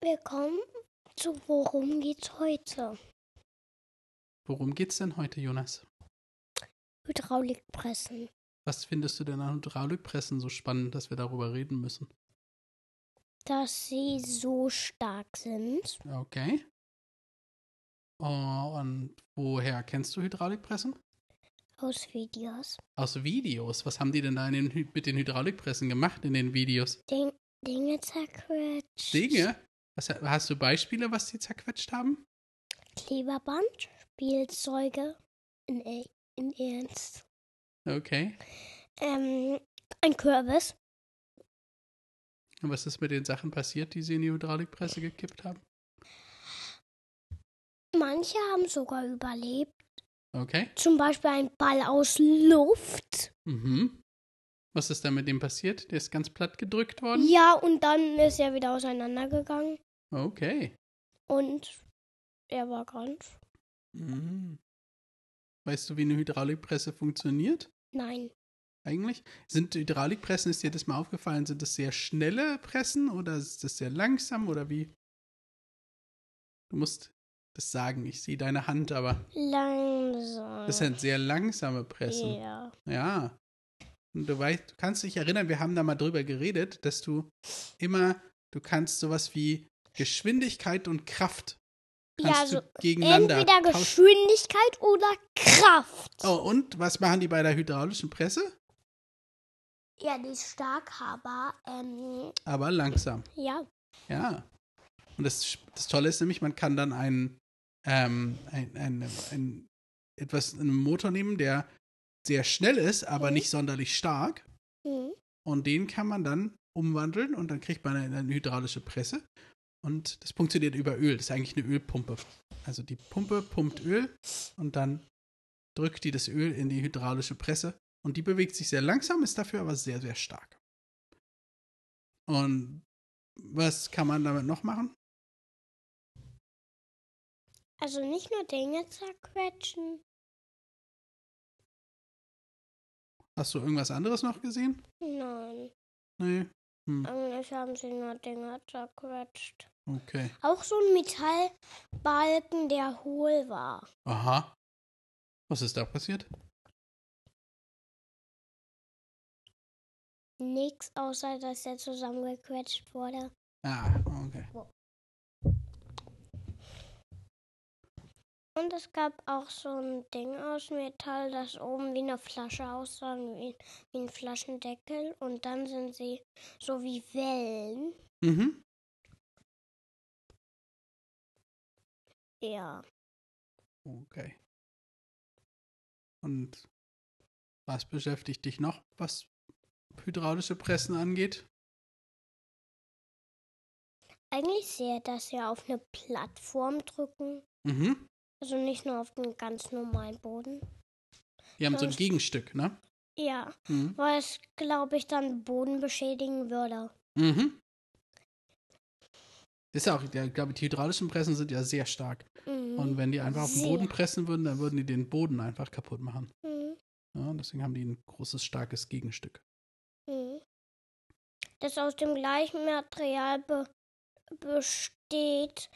Willkommen zu Worum geht's heute? Worum geht's denn heute, Jonas? Hydraulikpressen. Was findest du denn an Hydraulikpressen so spannend, dass wir darüber reden müssen? Dass sie so stark sind. Okay. Oh, und woher kennst du Hydraulikpressen? Aus Videos. Aus Videos. Was haben die denn da mit den Hydraulikpressen gemacht in den Videos? Dinge zerquetscht. Dinge? Hast du Beispiele, was die zerquetscht haben? Kleberband, Spielzeuge, in Ernst. Okay. Ein Kürbis. Und was ist mit den Sachen passiert, die sie in die Hydraulikpresse gekippt haben? Manche haben sogar überlebt. Okay. Zum Beispiel ein Ball aus Luft. Mhm. Was ist da mit dem passiert? Der ist ganz platt gedrückt worden? Ja, und dann ist er wieder auseinandergegangen. Okay. Und er war ganz. Mhm. Weißt du, wie eine Hydraulikpresse funktioniert? Nein. Eigentlich? Sind Hydraulikpressen, ist dir das mal aufgefallen, sind das sehr schnelle Pressen oder ist das sehr langsam oder wie? Du musst das sagen, ich sehe deine Hand, aber Langsam. das sind sehr langsame Pressen. Ja. Ja. Und du kannst dich erinnern, wir haben da mal drüber geredet, dass du kannst sowas wie Geschwindigkeit und Kraft kannst du gegeneinander entweder tauschen. Geschwindigkeit oder Kraft. Oh, und was machen die bei der hydraulischen Presse? Ja, die ist stark, aber Aber langsam. ja. Ja. Und das Tolle ist nämlich, man kann dann einen Motor nehmen, der sehr schnell ist, aber nicht sonderlich stark. Mhm. Und den kann man dann umwandeln und dann kriegt man eine hydraulische Presse. Und das funktioniert über Öl. Das ist eigentlich eine Ölpumpe. Also die Pumpe pumpt Öl und dann drückt die das Öl in die hydraulische Presse. Und die bewegt sich sehr langsam, ist dafür aber sehr, sehr stark. Und was kann man damit noch machen? Also nicht nur Dinge zerquetschen. Hast du irgendwas anderes noch gesehen? Nein. Nee. Eigentlich haben sie nur Dinge zerquetscht. Okay. Auch so ein Metallbalken, der hohl war. Aha. Was ist da passiert? Nix, außer dass er zusammengequetscht wurde. Ah, okay. Und es gab auch so ein Ding aus Metall, das oben wie eine Flasche aussah, wie ein Flaschendeckel. Und dann sind sie so wie Wellen. Mhm. Ja. Okay. Und was beschäftigt dich noch, was hydraulische Pressen angeht? Eigentlich sehr, dass sie auf eine Plattform drücken. Mhm. Also nicht nur auf den ganz normalen Boden. Die haben so ein Gegenstück, ne? Ja, Mhm. weil es, glaube ich, dann Boden beschädigen würde. Mhm. Das ist auch, ich glaube, die hydraulischen Pressen sind ja sehr stark. Mhm. Und wenn die einfach auf den Boden pressen würden, dann würden die den Boden einfach kaputt machen. Mhm. Ja, deswegen haben die ein großes, starkes Gegenstück. Mhm. Das aus dem gleichen Material besteht,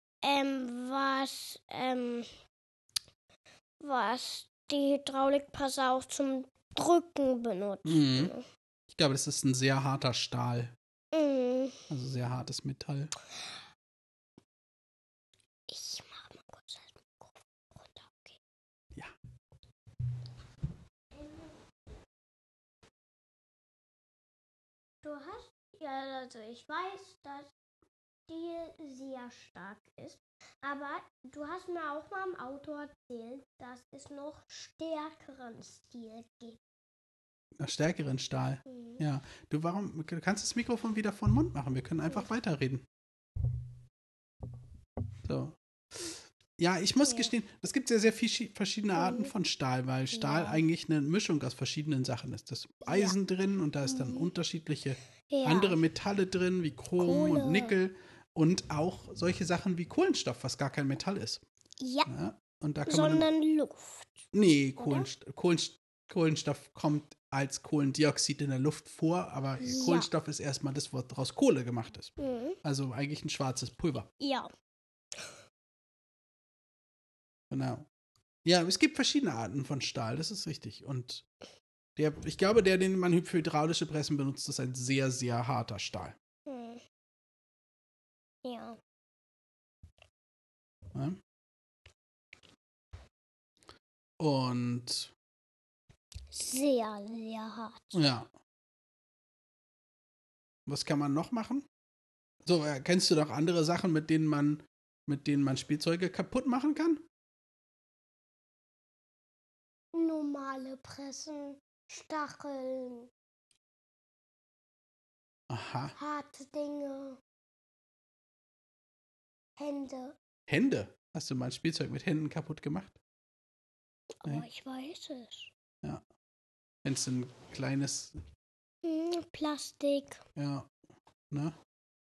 was die Hydraulikpresse auch zum Drücken benutzt. Mhm. Ich glaube, das ist ein sehr harter Stahl. Mhm. Also sehr hartes Metall. Ich mache mal kurz das Mikrofon runter, okay? Ja. Du hast, ja, also ich weiß, dass die sehr stark ist, aber du hast mir auch mal im Auto erzählt, dass es noch stärkeren Stil gibt. Stärkeren Stahl. Mhm. Ja. Du kannst das Mikrofon wieder vor den Mund machen. Wir können einfach weiterreden. So. Ja, ich muss gestehen, es gibt sehr, sehr viele verschiedene Arten von Stahl, weil Stahl eigentlich eine Mischung aus verschiedenen Sachen ist. Da ist Eisen drin und da ist dann unterschiedliche andere Metalle drin, wie Chrom und Nickel und auch solche Sachen wie Kohlenstoff, was gar kein Metall ist. Ja. Und da kann Sondern Luft. Nee, Kohlenstoff kommt als Kohlendioxid in der Luft vor, aber Kohlenstoff ist erstmal das, was daraus Kohle gemacht ist. Also eigentlich ein schwarzes Pulver. Ja. Genau. Ja, es gibt verschiedene Arten von Stahl, das ist richtig. Und ich glaube, den man für hydraulische Pressen benutzt, ist ein sehr, sehr harter Stahl. Ja. Ja? Und sehr, sehr hart. ja. Was kann man noch machen? So, kennst du noch andere Sachen, mit denen man Spielzeuge kaputt machen kann? Normale Pressen, Stacheln, Aha. harte Dinge, Hände. Hände? Hast du mal ein Spielzeug mit Händen kaputt gemacht? Aber Nee. ich weiß es. Ja. Wenn es ein kleines. Plastik. Ja. Ne?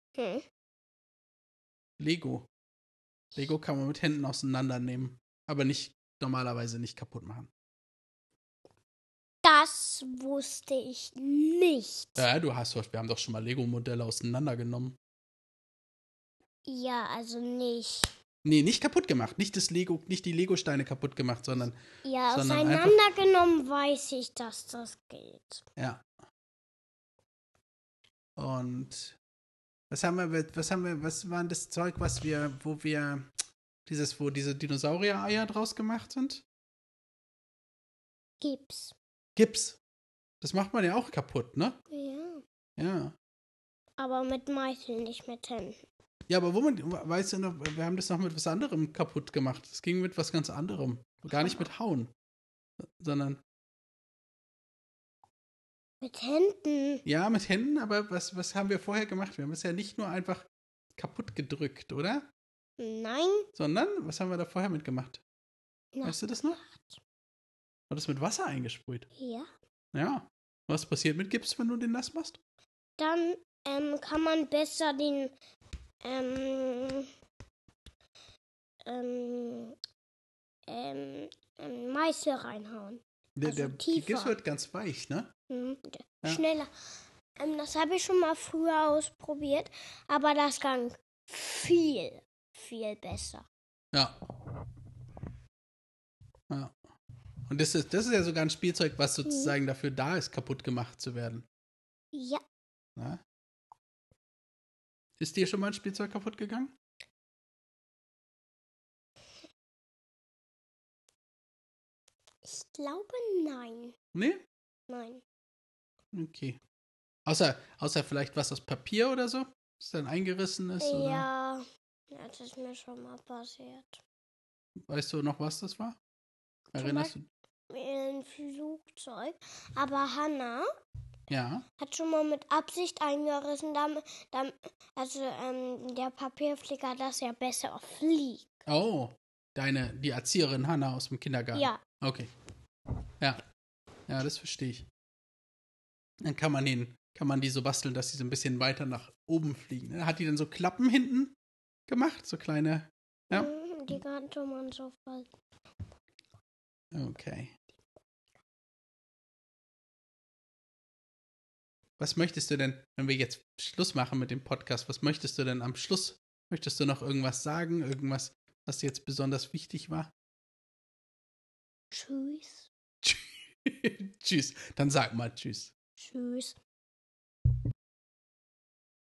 Lego. Lego kann man mit Händen auseinandernehmen, aber normalerweise nicht kaputt machen. Das wusste ich nicht. Ja, wir haben doch schon mal Lego-Modelle auseinandergenommen. Ja, also nicht. Nee, nicht kaputt gemacht. Nicht die Lego-Steine kaputt gemacht, sondern. Ja, sondern auseinandergenommen weiß ich, dass das geht. Ja. Und was war das Zeug, wo diese Dinosaurier-Eier draus gemacht sind? Gips. Das macht man ja auch kaputt, ne? Ja. Ja. Aber mit Meißeln, nicht mit Händen. Ja, aber weißt du noch, wir haben das noch mit was anderem kaputt gemacht. Es ging mit was ganz anderem. Gar nicht mit Hauen, sondern. Mit Händen? Ja, mit Händen, aber was haben wir vorher gemacht? Wir haben es ja nicht nur einfach kaputt gedrückt, oder? Nein. Sondern, was haben wir da vorher mitgemacht? Weißt du das noch? War das mit Wasser eingesprüht? Ja. Ja. Was passiert mit Gips, wenn du den nass machst? Dann kann man besser den Meißel reinhauen. Der Gips wird ganz weich, ne? Ja. Schneller. Das habe ich schon mal früher ausprobiert, aber das ging viel, viel besser. Ja. Ja. Und das ist ja sogar ein Spielzeug, was sozusagen dafür da ist, kaputt gemacht zu werden. Ja. Na? Ist dir schon mal ein Spielzeug kaputt gegangen? Ich glaube, nein. Nee? Nein. Okay. Außer vielleicht was aus Papier oder so? Das dann eingerissen ist? Ja, das ist mir schon mal passiert. Weißt du noch, was das war? Erinnerst du? Ein Flugzeug. Aber Hannah hat schon mal mit Absicht eingerissen, der Papierflicker, dass er besser fliegt. Oh, die Erzieherin Hannah aus dem Kindergarten. Ja. Okay. Ja. Ja, das verstehe ich. Dann kann man die so basteln, dass sie so ein bisschen weiter nach oben fliegen. Hat die dann so Klappen hinten gemacht? So kleine. Ja. Die konnte man so falten. Okay. Was möchtest du denn, wenn wir jetzt Schluss machen mit dem Podcast, was möchtest du denn am Schluss? Möchtest du noch irgendwas sagen? Irgendwas, was dir jetzt besonders wichtig war? Tschüss. Tschüss. Dann sag mal Tschüss. Tschüss.